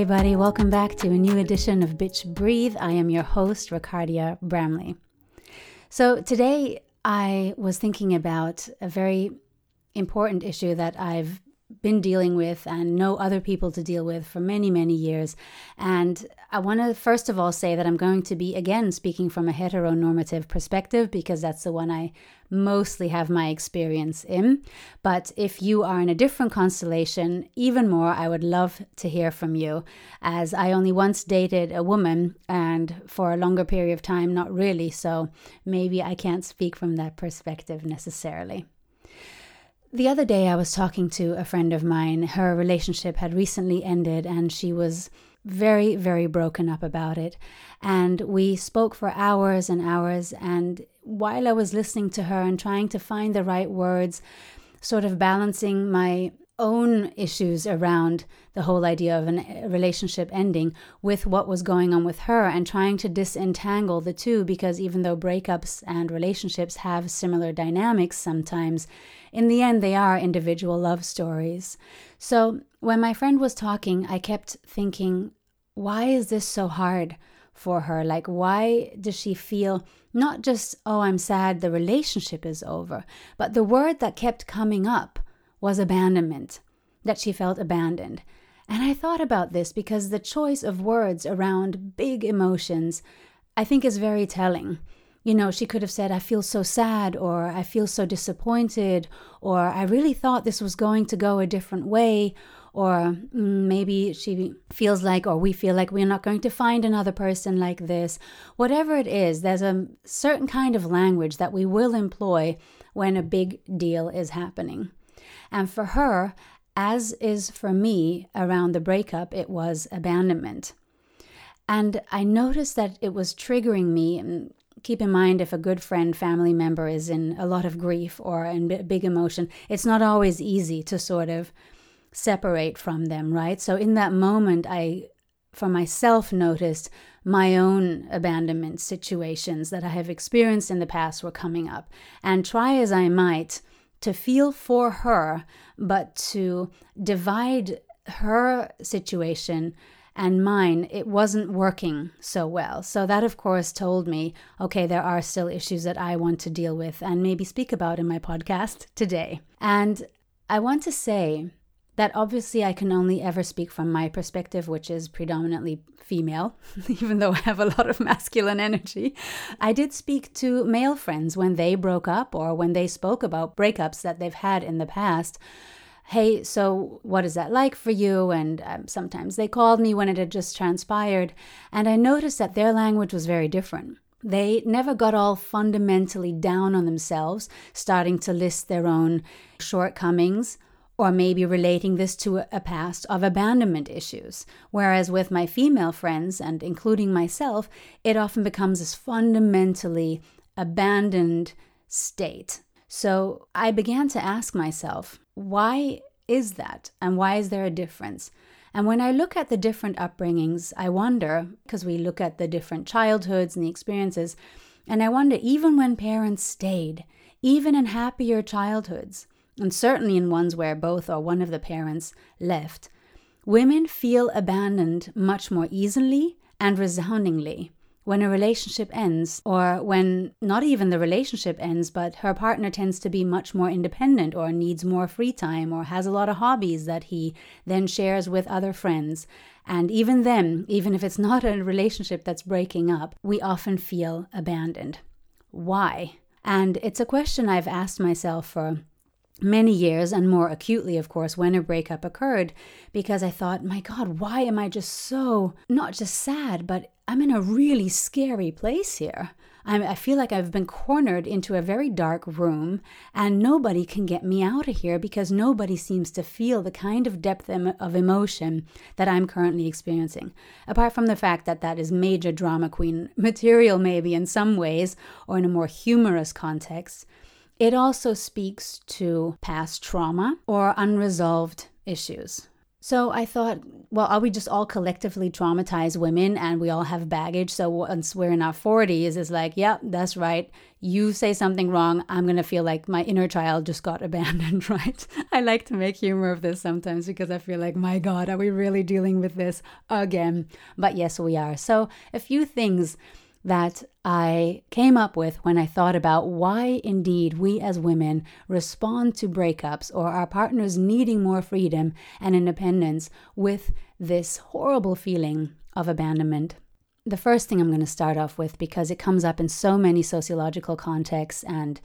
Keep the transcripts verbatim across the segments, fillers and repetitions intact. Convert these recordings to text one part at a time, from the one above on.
everybody. Welcome back to a new edition of Bitch Breathe. I am your host, Ricardia Bramley. So today I was thinking about a very important issue that I've been dealing with and know other people to deal with for many, many years. And I want to first of all say that I'm going to be, again, speaking from a heteronormative perspective because that's the one I mostly have my experience in. But if you are in a different constellation, even more, I would love to hear from you, as I only once dated a woman, and for a longer period of time, not really. So maybe I can't speak from that perspective necessarily. The other day I was talking to a friend of mine. Her relationship had recently ended and she was very, very broken up about it. And we spoke for hours and hours. And while I was listening to her and trying to find the right words, sort of balancing my own issues around the whole idea of a relationship ending with what was going on with her and trying to disentangle the two, because even though breakups and relationships have similar dynamics sometimes, in the end they are individual love stories. So when my friend was talking, I kept thinking, why is this so hard for her? Like, why does she feel not just, oh, I'm sad the relationship is over, but the word that kept coming up was abandonment, that she felt abandoned. And I thought about this because the choice of words around big emotions, I think, is very telling. You know, she could have said, I feel so sad, or I feel so disappointed, or I really thought this was going to go a different way, or maybe she feels like, or we feel like we're not going to find another person like this. Whatever it is, there's a certain kind of language that we will employ when a big deal is happening. And for her, as is for me around the breakup, it was abandonment. And I noticed that it was triggering me. And keep in mind, if a good friend, family member is in a lot of grief or in big emotion, it's not always easy to sort of separate from them, right? So in that moment, I, for myself, noticed my own abandonment situations that I have experienced in the past were coming up. And try as I might to feel for her, but to divide her situation and mine, it wasn't working so well. So that, of course, told me, okay, there are still issues that I want to deal with and maybe speak about in my podcast today. And I want to say that obviously I can only ever speak from my perspective, which is predominantly female, even though I have a lot of masculine energy. I did speak to male friends when they broke up or when they spoke about breakups that they've had in the past. Hey, so what is that like for you? And um, sometimes they called me when it had just transpired. And I noticed that their language was very different. They never got all fundamentally down on themselves, starting to list their own shortcomings, or maybe relating this to a past of abandonment issues. Whereas with my female friends, and including myself, it often becomes this fundamentally abandoned state. So I began to ask myself, why is that? And why is there a difference? And when I look at the different upbringings, I wonder, because we look at the different childhoods and the experiences, and I wonder, even when parents stayed, even in happier childhoods, and certainly in ones where both or one of the parents left, women feel abandoned much more easily and resoundingly when a relationship ends, or when not even the relationship ends, but her partner tends to be much more independent or needs more free time or has a lot of hobbies that he then shares with other friends. And even then, even if it's not a relationship that's breaking up, we often feel abandoned. Why? And it's a question I've asked myself for many years, and more acutely, of course, when a breakup occurred, because I thought, my God, why am I just so, not just sad, but I'm in a really scary place here. I'm, I feel like I've been cornered into a very dark room, and nobody can get me out of here because nobody seems to feel the kind of depth of emotion that I'm currently experiencing. Apart from the fact that that is major drama queen material, maybe in some ways, or in a more humorous context, it also speaks to past trauma or unresolved issues. So I thought, well, are we just all collectively traumatized women and we all have baggage? So once we're in our forties, it's like, yeah, that's right. You say something wrong, I'm going to feel like my inner child just got abandoned, right? I like to make humor of this sometimes because I feel like, my God, are we really dealing with this again? But yes, we are. So a few things that I came up with when I thought about why indeed we as women respond to breakups or our partners needing more freedom and independence with this horrible feeling of abandonment. The first thing I'm going to start off with, because it comes up in so many sociological contexts, and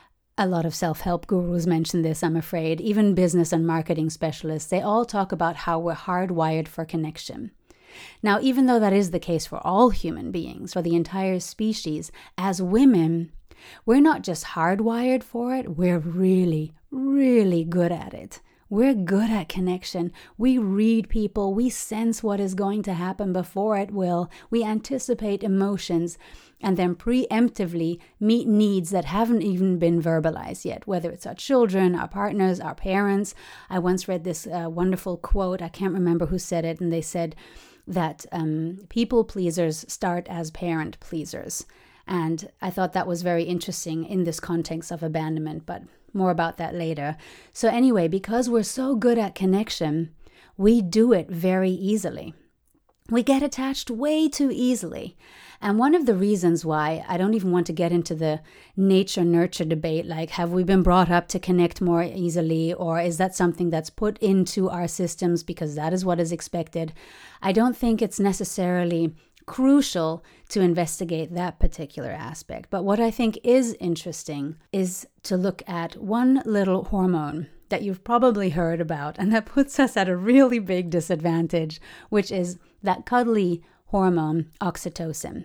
a lot of self-help gurus mention this, I'm afraid. Even business and marketing specialists, they all talk about how we're hardwired for connection. Now, even though that is the case for all human beings, for the entire species, as women, we're not just hardwired for it, we're really, really good at it. We're good at connection. We read people, we sense what is going to happen before it will. We anticipate emotions and then preemptively meet needs that haven't even been verbalized yet, whether it's our children, our partners, our parents. I once read this uh, wonderful quote, I can't remember who said it, and they said, that um, people pleasers start as parent pleasers. And I thought that was very interesting in this context of abandonment, but more about that later. So anyway, because we're so good at connection, we do it very easily. We get attached way too easily. And one of the reasons why, I don't even want to get into the nature-nurture debate, like have we been brought up to connect more easily, or is that something that's put into our systems because that is what is expected? I don't think it's necessarily crucial to investigate that particular aspect. But what I think is interesting is to look at one little hormone that you've probably heard about, and that puts us at a really big disadvantage, which is that cuddly hormone, oxytocin.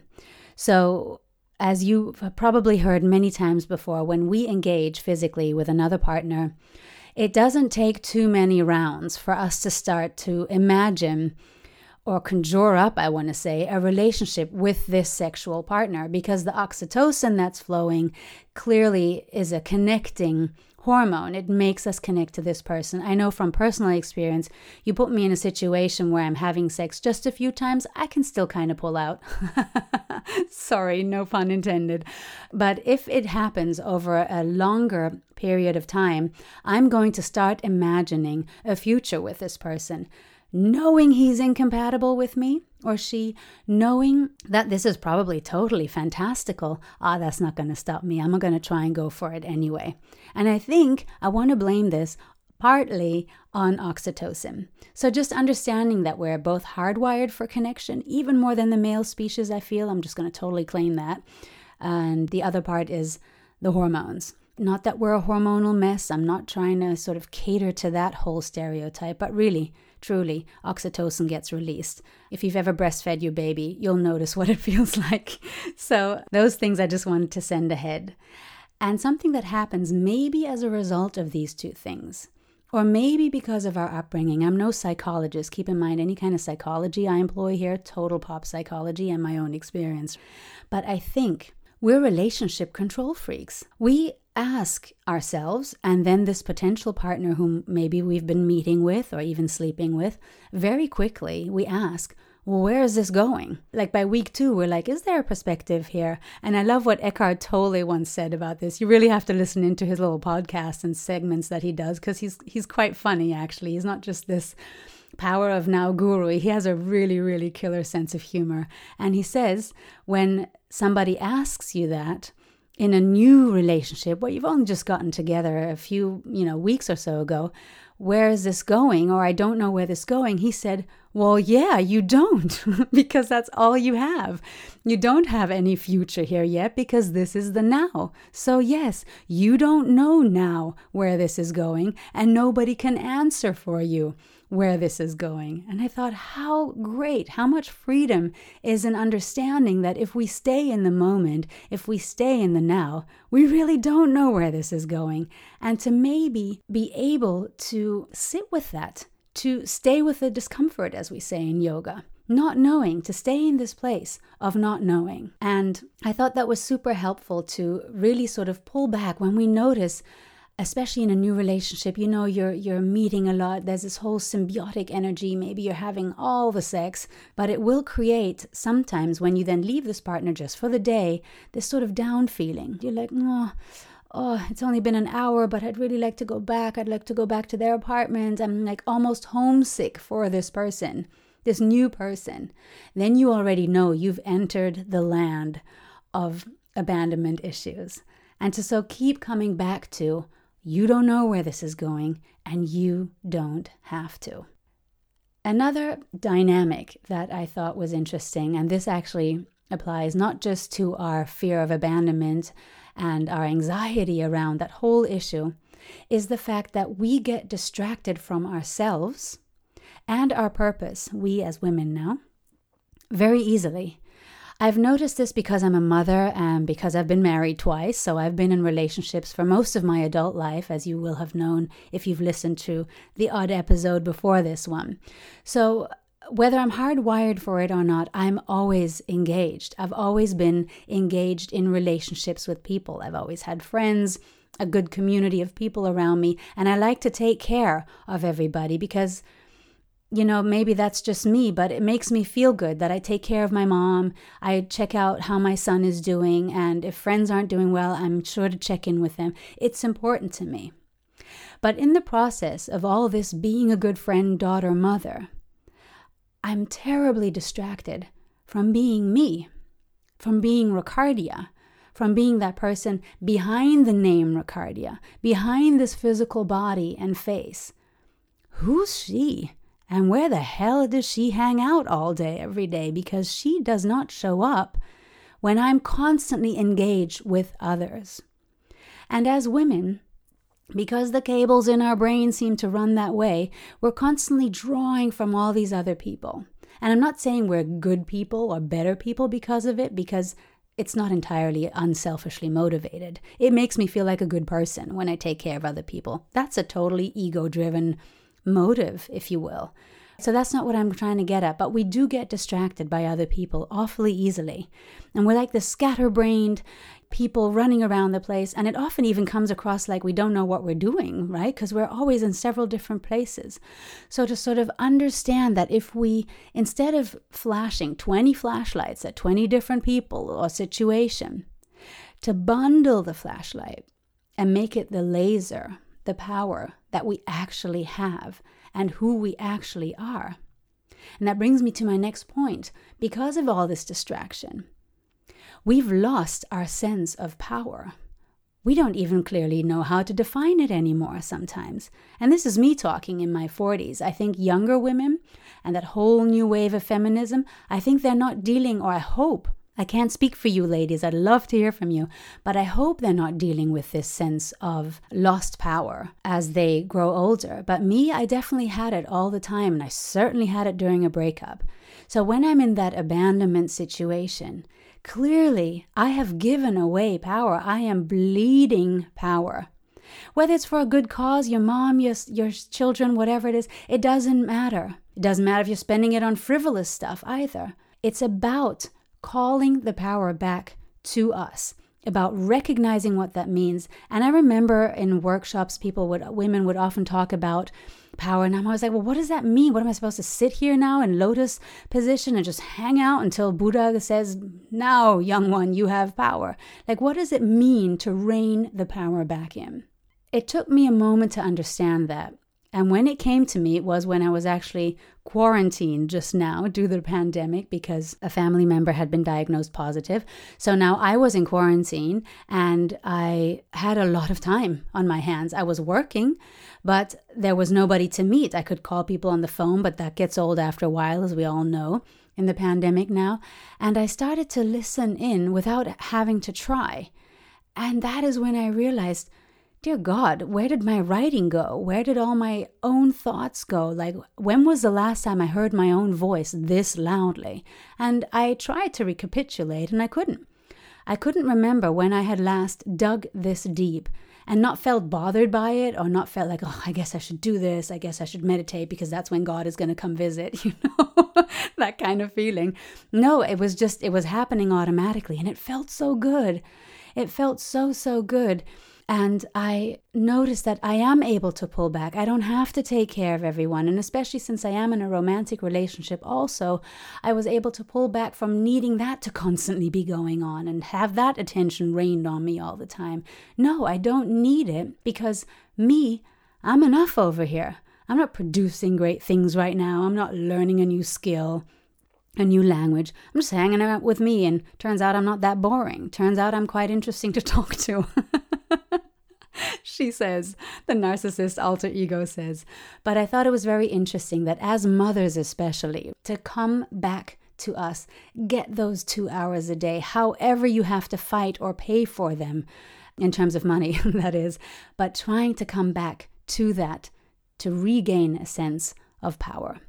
So, as you've probably heard many times before, when we engage physically with another partner, it doesn't take too many rounds for us to start to imagine or conjure up, I want to say, a relationship with this sexual partner, because the oxytocin that's flowing clearly is a connecting hormone. It makes us connect to this person. I know from personal experience, you put me in a situation where I'm having sex just a few times, I can still kind of pull out. Sorry, no pun intended. But if it happens over a longer period of time, I'm going to start imagining a future with this person, knowing he's incompatible with me or she, knowing that this is probably totally fantastical. Ah, that's not going to stop me. I'm going to try and go for it anyway. And I think I want to blame this partly on oxytocin. So just understanding that we're both hardwired for connection, even more than the male species, I feel. I'm just going to totally claim that. And the other part is the hormones. Not that we're a hormonal mess. I'm not trying to sort of cater to that whole stereotype, but really, truly, oxytocin gets released. If you've ever breastfed your baby, you'll notice what it feels like. So those things I just wanted to send ahead. And something that happens maybe as a result of these two things, or maybe because of our upbringing. I'm no psychologist. Keep in mind, any kind of psychology I employ here, total pop psychology and my own experience. But I think we're relationship control freaks. We ask ourselves, and then this potential partner whom maybe we've been meeting with or even sleeping with, very quickly we ask, well, where is this going? Like by week two, we're like, is there a perspective here? And I love what Eckhart Tolle once said about this. You really have to listen into his little podcasts and segments that he does, because he's he's quite funny, actually. He's not just this power of now guru. He has a really, really killer sense of humor. And he says, when somebody asks you that, in a new relationship where you've only just gotten together a few, you know, weeks or so ago, where is this going? Or I don't know where this is going. He said, well, yeah, you don't, because that's all you have. You don't have any future here yet because this is the now. So yes, you don't know now where this is going, and nobody can answer for you where this is going. And I thought, how great, how much freedom is an understanding that if we stay in the moment, if we stay in the now, we really don't know where this is going. And to maybe be able to sit with that, to stay with the discomfort, as we say in yoga, not knowing, to stay in this place of not knowing. And I thought that was super helpful to really sort of pull back when we notice especially in a new relationship, you know, you're you're meeting a lot. There's this whole symbiotic energy. Maybe you're having all the sex, but it will create sometimes when you then leave this partner just for the day, this sort of down feeling. You're like, oh, oh, it's only been an hour, but I'd really like to go back. I'd like to go back to their apartment. I'm like almost homesick for this person, this new person. Then you already know you've entered the land of abandonment issues. And to so keep coming back to, you don't know where this is going, and you don't have to. Another dynamic that I thought was interesting, and this actually applies not just to our fear of abandonment and our anxiety around that whole issue, is the fact that we get distracted from ourselves and our purpose, we as women now, very easily. I've noticed this because I'm a mother and because I've been married twice. So I've been in relationships for most of my adult life, as you will have known if you've listened to the odd episode before this one. So whether I'm hardwired for it or not, I'm always engaged. I've always been engaged in relationships with people. I've always had friends, a good community of people around me, and I like to take care of everybody because, you know, maybe that's just me, but it makes me feel good that I take care of my mom. I check out how my son is doing, and if friends aren't doing well, I'm sure to check in with them. It's important to me. But in the process of all this being a good friend, daughter, mother, I'm terribly distracted from being me, from being Ricardia, from being that person behind the name Ricardia, behind this physical body and face. Who's she? And where the hell does she hang out all day, every day? Because she does not show up when I'm constantly engaged with others. And as women, because the cables in our brain seem to run that way, we're constantly drawing from all these other people. And I'm not saying we're good people or better people because of it, because it's not entirely unselfishly motivated. It makes me feel like a good person when I take care of other people. That's a totally ego-driven motive, if you will. So that's not what I'm trying to get at, but we do get distracted by other people awfully easily. And we're like the scatterbrained people running around the place, and it often even comes across like we don't know what we're doing, right? Because we're always in several different places. So to sort of understand that if we, instead of flashing twenty flashlights at twenty different people or situation, to bundle the flashlight and make it the laser, the power that we actually have and who we actually are. And that brings me to my next point. Because of all this distraction, we've lost our sense of power. We don't even clearly know how to define it anymore sometimes. And this is me talking in my forties. I think younger women and that whole new wave of feminism, I think they're not dealing, or I hope, I can't speak for you ladies, I'd love to hear from you, but I hope they're not dealing with this sense of lost power as they grow older. But me, I definitely had it all the time, and I certainly had it during a breakup. So when I'm in that abandonment situation, clearly I have given away power. I am bleeding power. Whether it's for a good cause, your mom, your, your children, whatever it is, it doesn't matter. It doesn't matter if you're spending it on frivolous stuff either. It's about calling the power back to us, about recognizing what that means. And I remember in workshops, people would, women would often talk about power, and I'm always like, well, what does that mean? What am I supposed to sit here now in lotus position and just hang out until Buddha says, now, young one, you have power? Like, what does it mean to rein the power back in? It took me a moment to understand that. And when it came to me, it was when I was actually quarantined just now due to the pandemic, because a family member had been diagnosed positive. So now I was in quarantine and I had a lot of time on my hands. I was working, but there was nobody to meet. I could call people on the phone, but that gets old after a while, as we all know, in the pandemic now. And I started to listen in without having to try. And that is when I realized, dear God, where did my writing go? Where did all my own thoughts go? Like, when was the last time I heard my own voice this loudly? And I tried to recapitulate and I couldn't. I couldn't remember when I had last dug this deep and not felt bothered by it, or not felt like, oh, I guess I should do this. I guess I should meditate because that's when God is going to come visit, you know, that kind of feeling. No, it was just, it was happening automatically, and it felt so good. It felt so, so good. And I noticed that I am able to pull back. I don't have to take care of everyone. And especially since I am in a romantic relationship also, I was able to pull back from needing that to constantly be going on and have that attention rained on me all the time. No, I don't need it because me, I'm enough over here. I'm not producing great things right now. I'm not learning a new skill, a new language. I'm just hanging out with me, and turns out I'm not that boring. Turns out I'm quite interesting to talk to. She says, the narcissist alter ego says. But I thought it was very interesting that as mothers especially, to come back to us, get those two hours a day, however you have to fight or pay for them, in terms of money, that is, but trying to come back to that to regain a sense of power.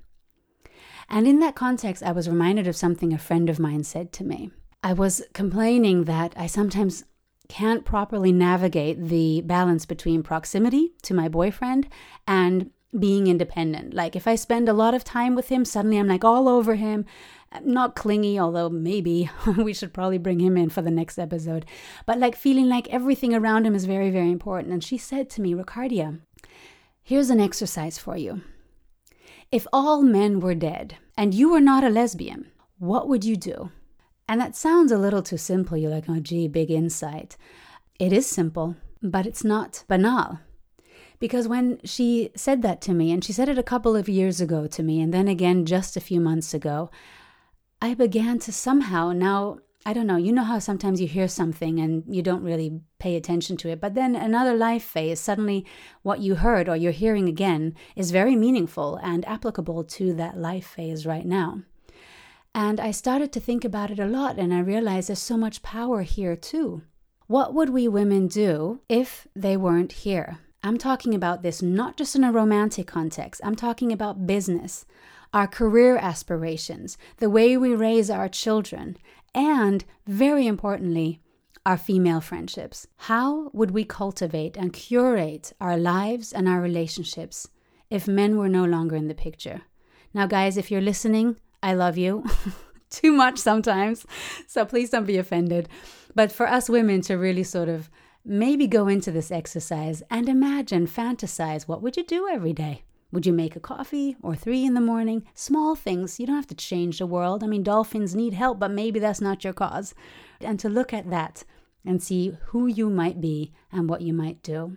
And in that context, I was reminded of something a friend of mine said to me. I was complaining that I sometimes can't properly navigate the balance between proximity to my boyfriend and being independent. Like if I spend a lot of time with him, suddenly I'm like all over him, not clingy, although maybe we should probably bring him in for the next episode, but like feeling like everything around him is very, very important. And she said to me, Ricardia, here's an exercise for you. If all men were dead and you were not a lesbian, what would you do? And that sounds a little too simple. You're like, oh, gee, big insight. It is simple, but it's not banal. Because when she said that to me, and she said it a couple of years ago to me, and then again just a few months ago, I began to somehow now, I don't know, you know how sometimes you hear something and you don't really pay attention to it, but then another life phase, suddenly what you heard or you're hearing again is very meaningful and applicable to that life phase right now. And I started to think about it a lot, and I realized there's so much power here too. What would we women do if they weren't here? I'm talking about this not just in a romantic context. I'm talking about business, our career aspirations, the way we raise our children, and very importantly, our female friendships. How would we cultivate and curate our lives and our relationships if men were no longer in the picture? Now, guys, if you're listening, I love you too much sometimes, so please don't be offended. But for us women to really sort of maybe go into this exercise and imagine, fantasize, what would you do every day? Would you make a coffee or three in the morning? Small things. You don't have to change the world. I mean, dolphins need help, but maybe that's not your cause. And to look at that and see who you might be and what you might do.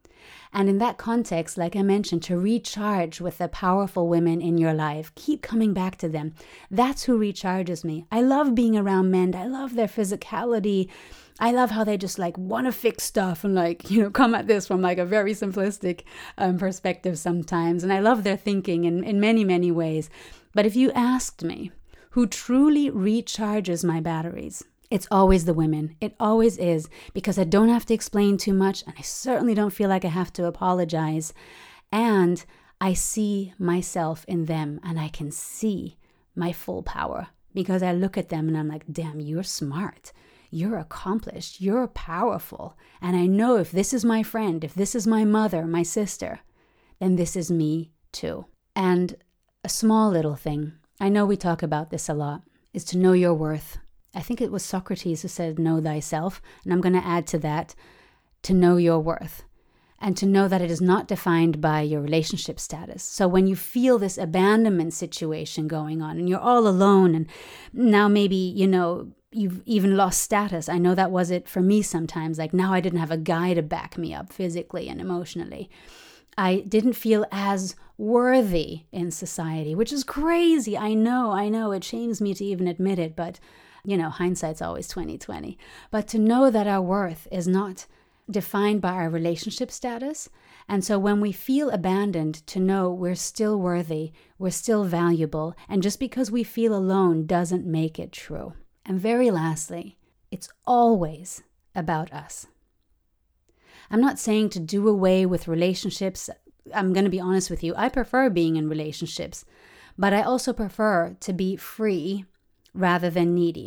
And in that context, like I mentioned, to recharge with the powerful women in your life. Keep coming back to them. That's who recharges me. I love being around men. I love their physicality. I love how they just like want to fix stuff and like, you know, come at this from like a very simplistic um, perspective sometimes. And I love their thinking in, in many, many ways. But if you asked me who truly recharges my batteries, it's always the women. It always is, because I don't have to explain too much, and I certainly don't feel like I have to apologize. And I see myself in them, and I can see my full power because I look at them and I'm like, damn, you're smart. You're accomplished. You're powerful. And I know if this is my friend, if this is my mother, my sister, then this is me too. And a small little thing, I know we talk about this a lot, is to know your worth. I think it was Socrates who said, know thyself. And I'm going to add to that, to know your worth. And to know that it is not defined by your relationship status. So when you feel this abandonment situation going on and you're all alone, and now maybe, you know, you've even lost status. I know that was it for me sometimes. Like now I didn't have a guy to back me up physically and emotionally. I didn't feel as worthy in society, which is crazy. I know, I know. It shames me to even admit it, but you know, hindsight's always twenty twenty. But to know that our worth is not defined by our relationship status. And so when we feel abandoned, to know we're still worthy, we're still valuable, and just because we feel alone doesn't make it true. And very lastly, it's always about us. I'm not saying to do away with relationships. I'm going to be honest with you. I prefer being in relationships, but I also prefer to be free rather than needy.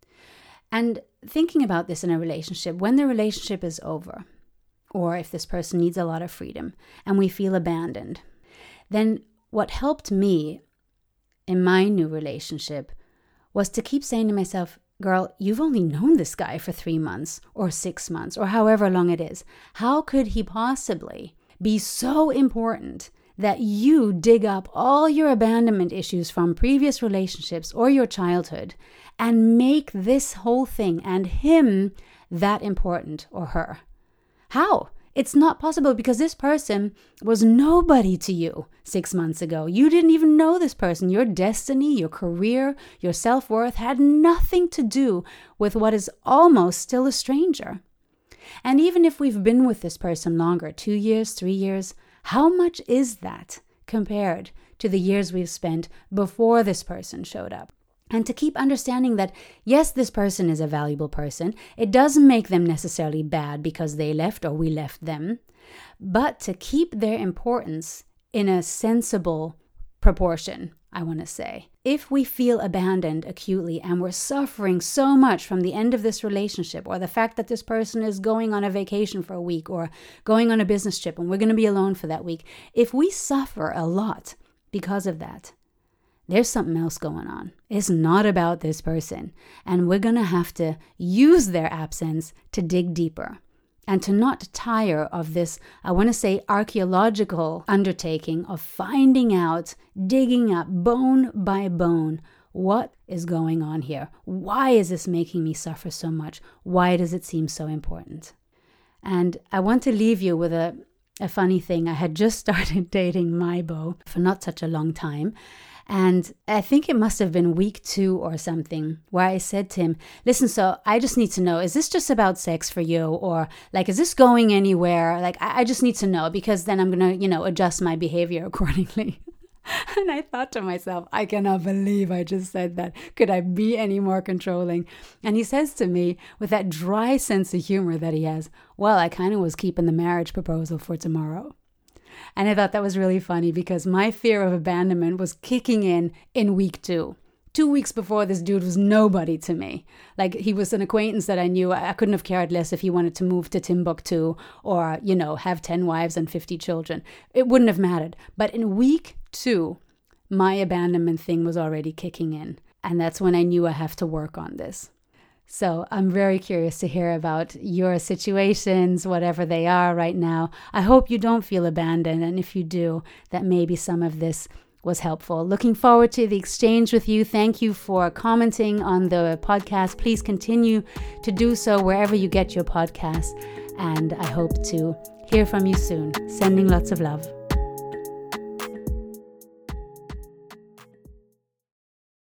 And thinking about this in a relationship, when the relationship is over, or if this person needs a lot of freedom and we feel abandoned, then what helped me in my new relationship was to keep saying to myself, girl, you've only known this guy for three months or six months or however long it is. How could he possibly be so important that you dig up all your abandonment issues from previous relationships or your childhood and make this whole thing and him that important, or her? How? It's not possible, because this person was nobody to you six months ago. You didn't even know this person. Your destiny, your career, your self-worth had nothing to do with what is almost still a stranger. And even if we've been with this person longer, two years, three years, how much is that compared to the years we've spent before this person showed up? And to keep understanding that, yes, this person is a valuable person. It doesn't make them necessarily bad because they left or we left them. But to keep their importance in a sensible proportion, I want to say. If we feel abandoned acutely and we're suffering so much from the end of this relationship, or the fact that this person is going on a vacation for a week or going on a business trip and we're going to be alone for that week, if we suffer a lot because of that, there's something else going on. It's not about this person. And we're going to have to use their absence to dig deeper and to not tire of this, I want to say, archaeological undertaking of finding out, digging up bone by bone, what is going on here? Why is this making me suffer so much? Why does it seem so important? And I want to leave you with a, a funny thing. I had just started dating my beau for not such a long time. And I think it must have been week two or something where I said to him, listen, so I just need to know, is this just about sex for you? Or like, is this going anywhere? Like, I, I just need to know, because then I'm going to, you know, adjust my behavior accordingly. And I thought to myself, I cannot believe I just said that. Could I be any more controlling? And he says to me with that dry sense of humor that he has, well, I kind of was keeping the marriage proposal for tomorrow. And I thought that was really funny, because my fear of abandonment was kicking in in week two. Two weeks before, this dude was nobody to me. Like, he was an acquaintance that I knew. I couldn't have cared less if he wanted to move to Timbuktu or, you know, have ten wives and fifty children. It wouldn't have mattered. But in week two, my abandonment thing was already kicking in. And that's when I knew I have to work on this. So I'm very curious to hear about your situations, whatever they are right now. I hope you don't feel abandoned. And if you do, that maybe some of this was helpful. Looking forward to the exchange with you. Thank you for commenting on the podcast. Please continue to do so wherever you get your podcasts. And I hope to hear from you soon. Sending lots of love.